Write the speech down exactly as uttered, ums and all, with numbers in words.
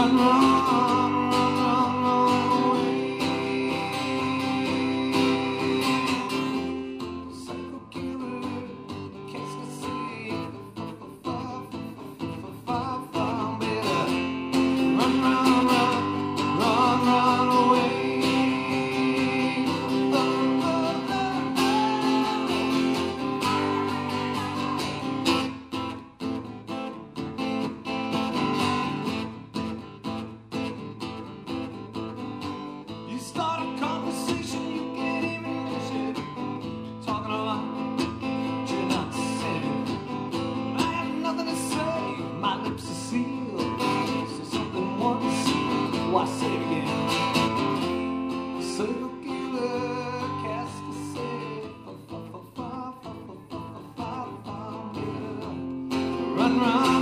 run, run, run, run away. Psycho killer, qu'est-ce que c'est? Far, far better. Run, run, run, run, run away. You start a conversation, you get even shit. Talking a lot, but you're not saying. When I have nothing to say, my lips are sealed. Say something once, why say it again? Serial killer, qu'est-ce que c'est? Fa, fa, fa, fa, fa, fa, fa, fa, fa, fa, fa. Run, run.